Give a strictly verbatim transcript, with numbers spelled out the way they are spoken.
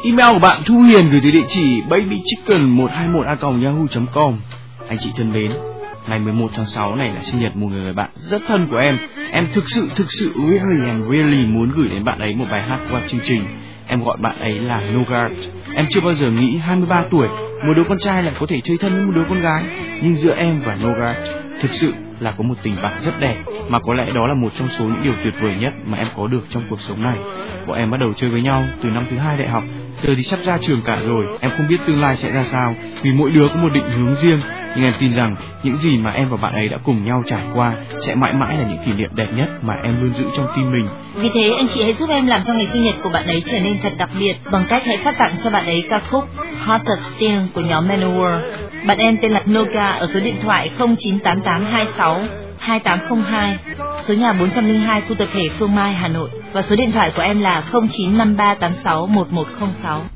Email của bạn Thu Hiền gửi tới địa chỉ babychicken một hai một a còng yahoo chấm com. Anh chị thân mến, ngày mười một tháng sáu này là sinh nhật một người bạn rất thân của em. Em thực sự thực sự really and really muốn gửi đến bạn ấy một bài hát qua chương trình. Em gọi bạn ấy là Nogart. Em chưa bao giờ nghĩ hai mươi ba tuổi một đứa con trai lại có thể chơi thân với một đứa con gái. Nhưng giữa em và Nogart thực sự là có một tình bạn rất đẹp, mà có lẽ đó là một trong số những điều tuyệt vời nhất mà em có được trong cuộc sống này. Bọn em bắt đầu chơi với nhau từ năm thứ hai đại học, giờ thì sắp ra trường cả rồi. Em không biết tương lai sẽ ra sao, vì mỗi đứa có một định hướng riêng. Nhưng em tin rằng những gì mà em và bạn ấy đã cùng nhau trải qua sẽ mãi mãi là những kỷ niệm đẹp nhất mà em luôn giữ trong tim mình. Vì thế anh chị hãy giúp em làm cho ngày sinh nhật của bạn ấy trở nên thật đặc biệt bằng cách hãy phát tặng cho bạn ấy ca khúc Heart of Steel của nhóm Manowar. Bạn em tên là Noga ở số điện thoại không chín tám tám hai sáu hai tám không hai, số nhà bốn trăm lẻ hai khu tập thể Phương Mai, Hà Nội, và số điện thoại của em là không chín năm ba tám sáu một một không sáu.